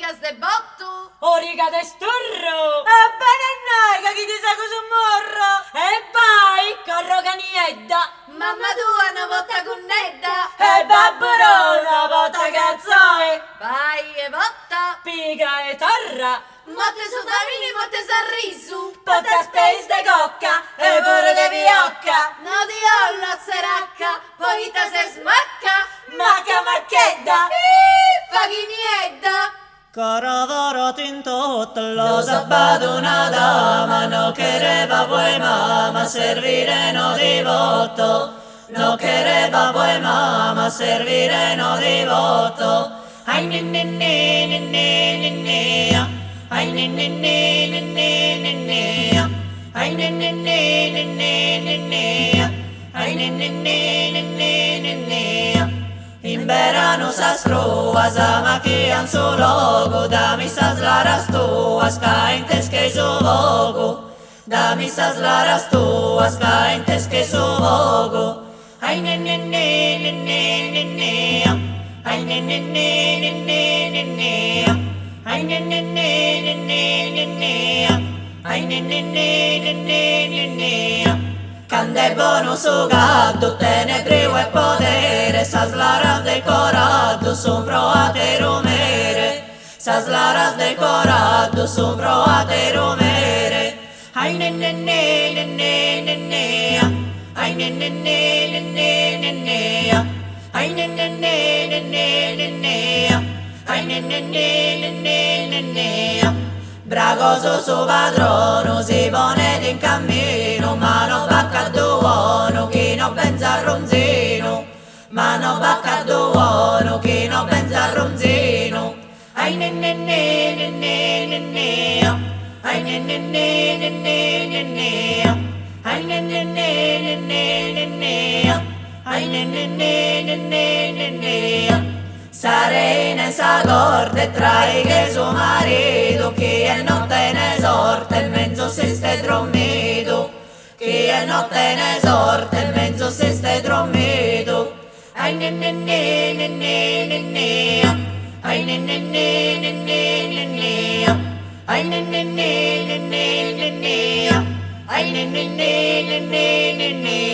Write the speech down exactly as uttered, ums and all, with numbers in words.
origas de bottu. Origa de sturro. E bene noi, che chi ti sa cosa morro. E vai, corro caniedda. Mamma tua una volta cunnedda. E babburo una volta cazzoi. Vai e votta. Piga e torra. Motte su famini, motte s'arrisu. Potta space de cocca e pure de viocca. No di olla seracca, poi te se smacca. Macca macchedda. Faghiniedda. Caravara tintot lo sabato una dama, no quereva poi mamma servire no divoto, no quereva poi mamma servire no divoto. Ai ninni ninni ninni ninni, ai ninni ninni ninni ninni, ai ninni ninni ninni ninni, ai ninni ninni ninni ninni. In verano sa scrua, sa machian su logo, da mi sa slaras tua, ska in tesche su vogo, da mi sa slaras tua, ska in tesche su vogo. Ai ne ne ne ne ne ne ne, ai ne ne ne ne ne ne ne, ai ne ne ne ne ne ne ne, ai ne ne ne ne ne ne ne. Cande buono su gatto, tenebreo e potere, sa slaras decorado, sombro a te rumere, sa slaras decorado, sombro a te rumere. Ai ne ne ne ne ne ne ne, ai ne ne ne ne ne ne ne, ai ne ne ne ne ne ne ne, ai ne ne ne ne ne ne ne. Bragoso suo padrono si pone in cammino, ma non va a buono chi non pensa al ronzino, ma non va a buono chi non pensa al ronzino. Ai ne ne ne ne ne ne ne, ai ne ne ne ne ne ne ne, ai ne ne ne ne ne ne ne, ai ne ne ne ne ne ne ne. Sarei in sa corte tra i che suo marito, chi è notte ne sorte in mezzo se stai dormito, chi è notte ne sorte in mezzo se stai dormito. Ai ne ne ne ne ne ne ne, ai ne ne ne ne ne ne ne, ai ne ne ne ne ne ne ne, ai ne ne ne ne ne ne ne.